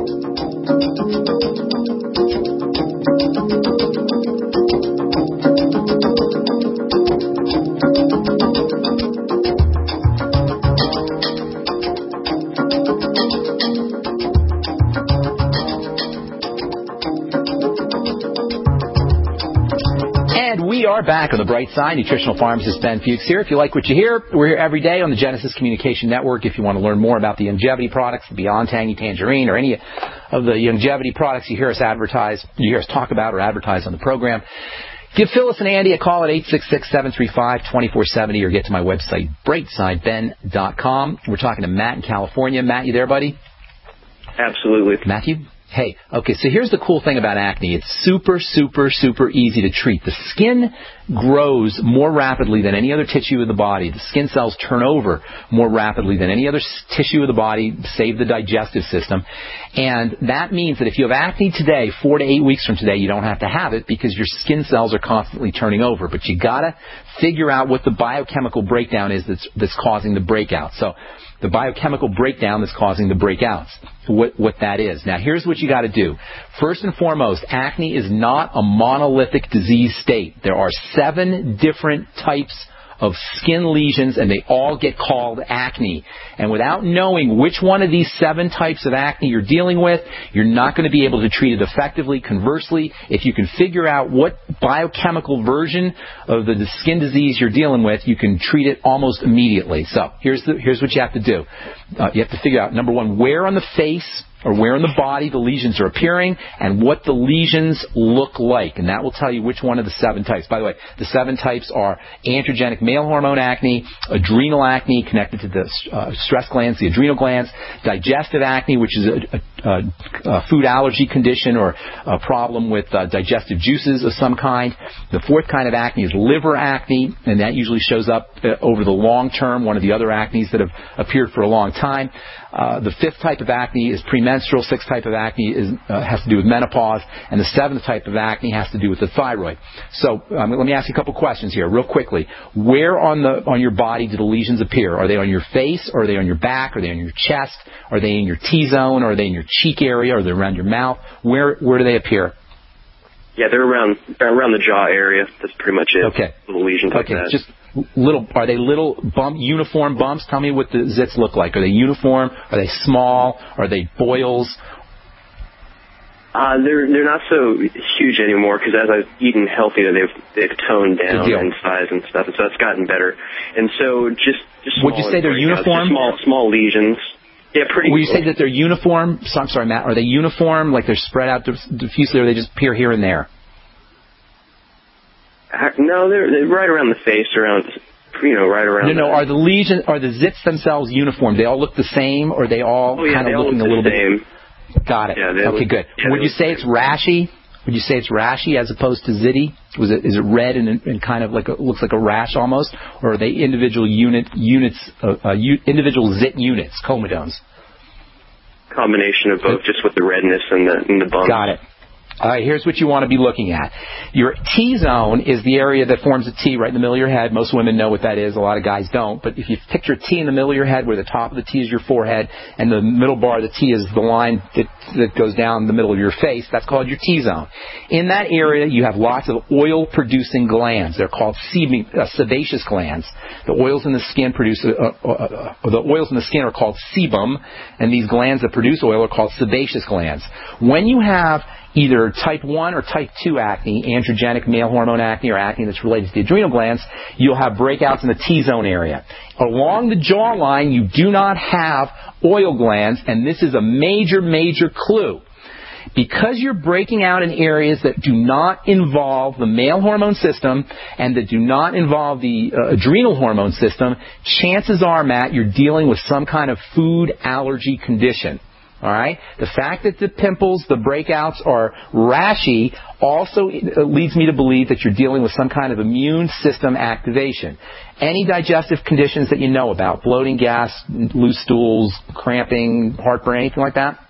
We are back on the bright side. Nutritional pharmacist Ben Fuchs here. If you like what you hear, we're here every day on the Genesis Communication Network. If you want to learn more about the longevity products, the Beyond Tangy Tangerine, or any of the longevity products you hear us talk about or advertise on the program, give Phyllis and Andy a call at 866-735-2470 or get to my website, brightsideben.com. We're talking to Matt in California. Matt, you there, buddy? Absolutely. Matthew? Hey, okay, so here's the cool thing about acne. It's super, super, super easy to treat. The skin grows more rapidly than any other tissue of the body. The skin cells turn over more rapidly than any other tissue of the body, save the digestive system. And that means that if you have acne today, 4 to 8 weeks from today, you don't have to have it because your skin cells are constantly turning over. But you gotta figure out what the biochemical breakdown is that's causing the breakout. So the biochemical breakdown that's causing the breakouts, what that is. Now, here's what you got to do. First and foremost, acne is not a monolithic disease state. There are 7 different types of skin lesions, and they all get called acne. And without knowing which one of these 7 types of acne you're dealing with, you're not going to be able to treat it effectively. Conversely, if you can figure out what biochemical version of the skin disease you're dealing with, you can treat it almost immediately. So here's what you have to do. You have to figure out, number one, where on the face or where in the body the lesions are appearing, and what the lesions look like. And that will tell you which one of the 7 types. By the way, the 7 types are androgenic male hormone acne, adrenal acne connected to the stress glands, the adrenal glands, digestive acne, which is a food allergy condition or a problem with digestive juices of some kind. The 4th kind of acne is liver acne, and that usually shows up over the long term, one of the other acnes that have appeared for a long time. The 5th type of acne is premenstrual. 6th type of acne has to do with menopause, and the 7th type of acne has to do with the thyroid. So let me ask you a couple questions here, real quickly. Where on your body do the lesions appear? Are they on your face? Or are they on your back? Are they on your chest? Are they in your T-zone? Are they in your cheek area? Are they around your mouth? Where do they appear? Yeah, they're around the jaw area. That's pretty much it. Okay. Little lesions like that. Just little. Are they little uniform bumps? Tell me what the zits look like. Are they uniform? Are they small? Are they boils? They're not so huge anymore because as I've eaten healthier, they've toned down in size and stuff, and so it's gotten better. And so just would you say they're uniform? Small lesions. Yeah, pretty. Would you say that they're uniform? So, I'm sorry, Matt. Are they uniform, like they're spread out diffusely, or they just appear here and there? No, they're right around the face, right around. No. Are the zits themselves uniform? They all look the same, or they all kind of looking a little bit? Got it. Yeah, okay, good. Would you say it's rashy? Would you say it's rashy as opposed to zitty? Is it red and kind of looks like a rash almost, or are they individual individual zit units, comedones? Combination of both, just with the redness and the bumps. Got it. All right, here's what you want to be looking at. Your T-zone is the area that forms a T right in the middle of your head. Most women know what that is. A lot of guys don't. But if you picture a T in the middle of your head where the top of the T is your forehead and the middle bar of the T is the line that goes down the middle of your face, that's called your T-zone. In that area, you have lots of oil-producing glands. They're called sebaceous glands. The oils in the skin are called sebum, and these glands that produce oil are called sebaceous glands. When you have either type 1 or type 2 acne, androgenic male hormone acne, or acne that's related to the adrenal glands, you'll have breakouts in the T-zone area. Along the jawline, you do not have oil glands, and this is a major, major clue. Because you're breaking out in areas that do not involve the male hormone system and that do not involve the adrenal hormone system, chances are, Matt, you're dealing with some kind of food allergy condition. All right? The fact that the pimples, the breakouts are rashy also leads me to believe that you're dealing with some kind of immune system activation. Any digestive conditions that you know about, bloating, gas, loose stools, cramping, heartburn, anything like that?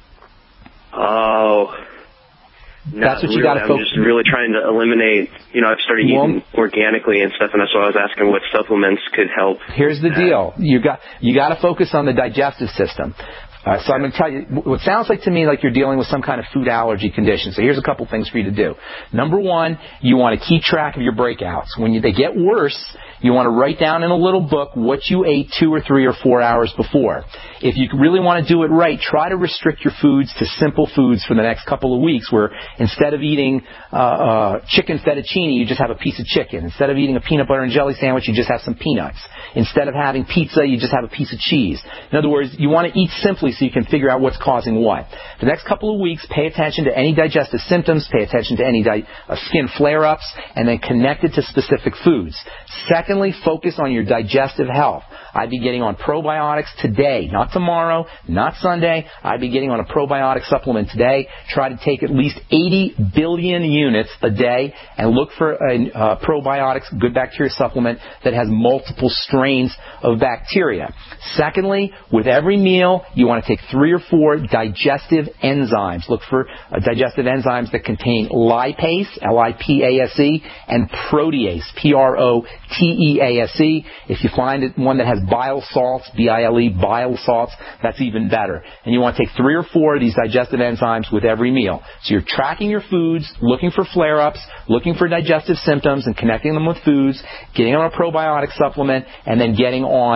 Oh, that's what you got to focus. I'm just really trying to eliminate. I've started eating organically and stuff, and that's why I was asking what supplements could help. Here's the deal: you got to focus on the digestive system. So I'm going to tell you, what sounds like to me like you're dealing with some kind of food allergy condition. So here's a couple things for you to do. Number one, you want to keep track of your breakouts. When they get worse, you want to write down in a little book what you ate 2 or 3 or 4 hours before. If you really want to do it right, try to restrict your foods to simple foods for the next couple of weeks, where instead of eating chicken fettuccine, you just have a piece of chicken. Instead of eating a peanut butter and jelly sandwich, you just have some peanuts. Instead of having pizza, you just have a piece of cheese. In other words, you want to eat simply so you can figure out what's causing what. The next couple of weeks, pay attention to any digestive symptoms, pay attention to any skin flare-ups, and then connect it to specific foods. Secondly, focus on your digestive health. I'd be getting on probiotics today, not tomorrow, not Sunday. I'd be getting on a probiotic supplement today. Try to take at least 80 billion units a day and look for a probiotics, good bacteria supplement that has multiple strains of bacteria. Secondly, with every meal, you want to take 3 or 4 digestive enzymes. Look for digestive enzymes that contain lipase, L-I-P-A-S-E, and protease, P-R-O-T-E-A-S-E. If you find one that has bile salts, B-I-L-E, bile salts, that's even better. And you want to take 3 or 4 of these digestive enzymes with every meal. So you're tracking your foods, looking for flare-ups, looking for digestive symptoms, and connecting them with foods, getting on a probiotic supplement, and then getting on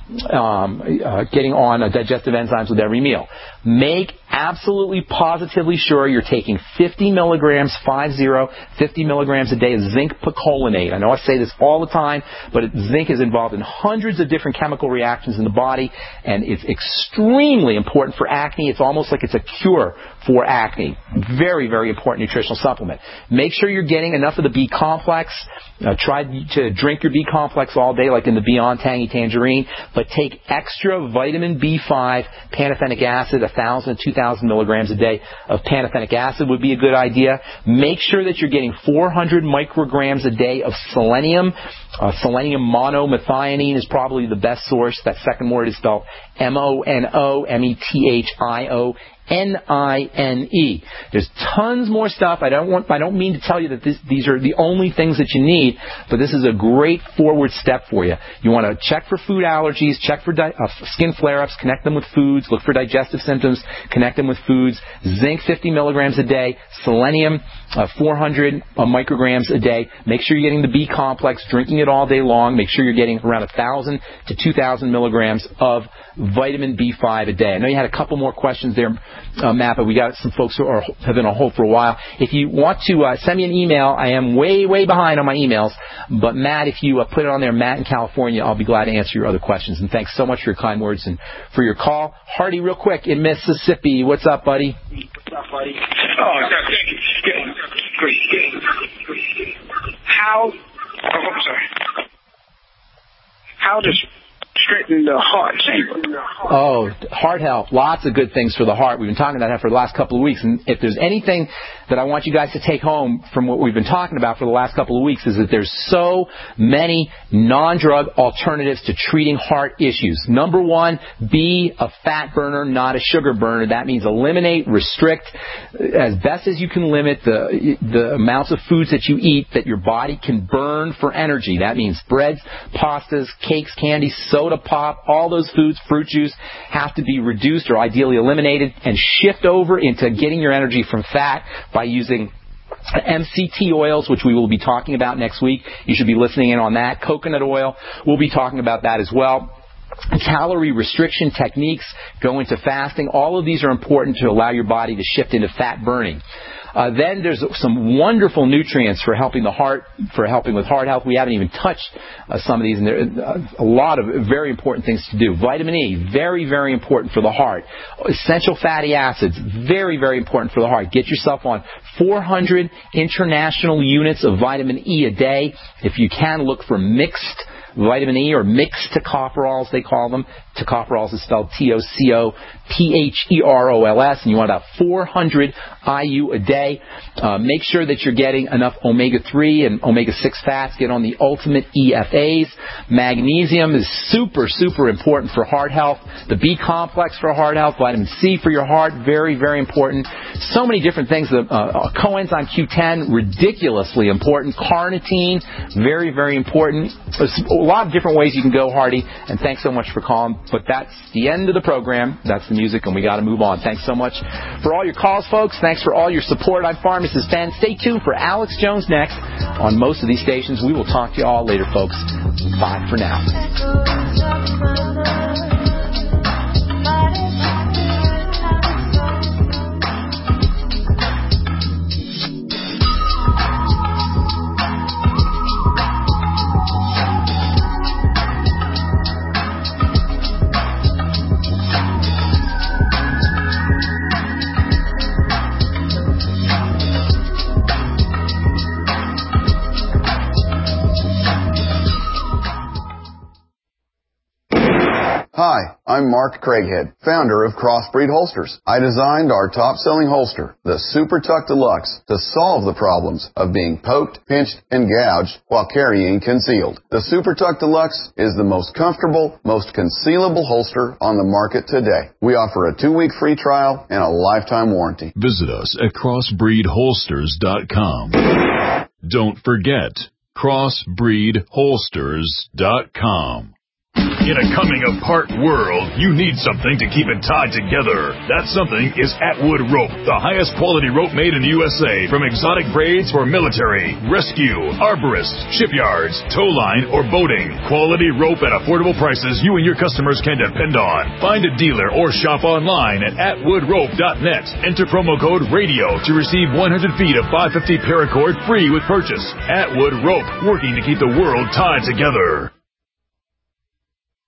getting on digestive enzymes with every meal. Make absolutely positively sure you're taking 50 milligrams, 50 milligrams a day of zinc picolinate. I know I say this all the time, but zinc is involved in hundreds of different chemical reactions in the body, and it's extremely important for acne. It's almost like it's a cure for acne. Very, very important nutritional supplement. Make sure you're getting enough of the B-complex. Try to drink your B-complex all day, like in the Beyond Tangy Tangerine, but take extra vitamin B5, pantothenic acid, 1,000 to 2,000 milligrams a day of pantothenic acid would be a good idea. Make sure that you're getting 400 micrograms a day of selenium. Selenium monomethionine is probably the best source. That second word is spelled monomethionine. There's tons more stuff. I don't mean to tell you that these are the only things that you need, but this is a great forward step for you. You want to check for food allergies, check for skin flare-ups, connect them with foods, look for digestive symptoms, connect them with foods. Zinc 50 milligrams a day, selenium 400 micrograms a day. Make sure you're getting the B-complex, drinking it all day long. Make sure you're getting around 1,000 to 2,000 milligrams of vitamin B5 a day. I know you had a couple more questions there, Matt, but we got some folks who have been on hold for a while. If you want to send me an email, I am way, way behind on my emails. But, Matt, if you put it on there, Matt in California, I'll be glad to answer your other questions. And thanks so much for your kind words and for your call. Hardy, real quick, in Mississippi. What's up, buddy? How does straighten the heart chamber? Oh, heart health. Lots of good things for the heart. We've been talking about that for the last couple of weeks. And if there's anything that I want you guys to take home from what we've been talking about for the last couple of weeks is that there's so many non-drug alternatives to treating heart issues. Number one, be a fat burner, not a sugar burner. That means eliminate, restrict, as best as you can limit the amounts of foods that you eat that your body can burn for energy. That means breads, pastas, cakes, candy, soda pop, all those foods, fruit juice, have to be reduced or ideally eliminated and shift over into getting your energy from fat by using MCT oils, which we will be talking about next week. You should be listening in on that. Coconut oil, we'll be talking about that as well. Calorie restriction techniques, go into fasting. All of these are important to allow your body to shift into fat burning. Then there's some wonderful nutrients for helping the heart, for helping with heart health. We haven't even touched some of these, and there are a lot of very important things to do. Vitamin E, very, very important for the heart. Essential fatty acids, very, very important for the heart. Get yourself on 400 international units of vitamin E a day. If you can, look for mixed vitamin E or mixed tocopherols, they call them. Tocopherols is spelled Tocopherols, and you want about 400 IU a day. Make sure that you're getting enough omega-3 and omega-6 fats. Get on the ultimate EFAs. Magnesium is super, super important for heart health. The B-complex for heart health. Vitamin C for your heart, very, very important. So many different things. Coenzyme Q10, ridiculously important. Carnitine, very, very important. There's a lot of different ways you can go, Hardy, and thanks so much for calling. But that's the end of the program. That's the music, and we got to move on. Thanks so much for all your calls, folks. Thanks for all your support. I'm Pharmacist Ben. Stay tuned for Alex Jones next on most of these stations. We will talk to you all later, folks. Bye for now. Hi, I'm Mark Craighead, founder of Crossbreed Holsters. I designed our top-selling holster, the Super Tuck Deluxe, to solve the problems of being poked, pinched, and gouged while carrying concealed. The Super Tuck Deluxe is the most comfortable, most concealable holster on the market today. We offer a 2-week free trial and a lifetime warranty. Visit us at crossbreedholsters.com. Don't forget, crossbreedholsters.com. In a coming-apart world, you need something to keep it tied together. That something is Atwood Rope, the highest quality rope made in the USA, from exotic braids for military, rescue, arborists, shipyards, tow line, or boating. Quality rope at affordable prices you and your customers can depend on. Find a dealer or shop online at atwoodrope.net. Enter promo code RADIO to receive 100 feet of 550 paracord free with purchase. Atwood Rope, working to keep the world tied together.